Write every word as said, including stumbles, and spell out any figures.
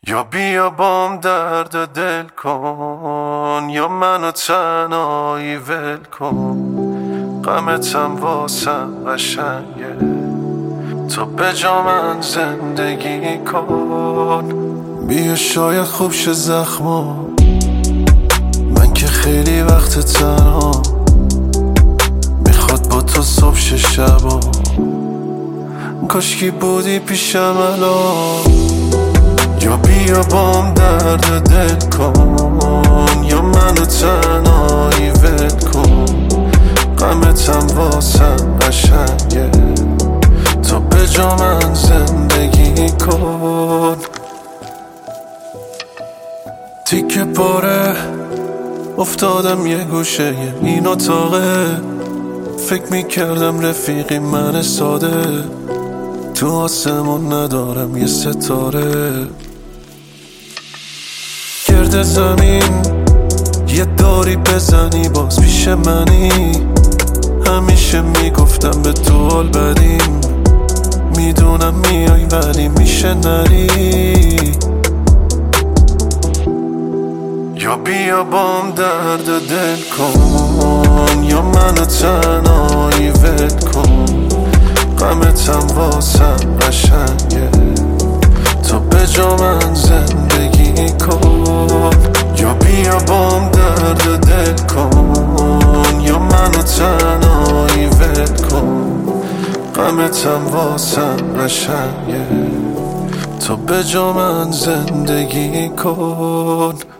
یا بیا بام درد دل کن، یا منو تنهایی ول کن. غمتم واسم قشنگه، تو به جا من زندگی کن. بیا شاید خوب شه زخما، من که خیلی وقت تنها، میخواد با تو صبح شه شبا. کاشکی بودی پیشم الان. یا بیا بام درد دل کن، یا منو تنهایی ول کن. غمتم واسم قشنگه، تو به جا من زندگی کن. تیکه پاره افتادم یه گوشه این اتاقه، فکر میکردم رفیقی من ساده، تو آسمون ندارم یه ستاره. گرد زمین یه داری بزنی باز پیش منی، همیشه میگفتم به تو حال بدیم، میدونم میای ولی میشه نری. یا بیا بام درد دل کن، یا منو تنهایی ول کن. غمتم واسم قشنگه، تو به جا من زندگی کن. یا بیا بام درد دل کن، یا منو تنهایی ول کن. غمتم واسم قشنگه، تو به جا من زندگی کن.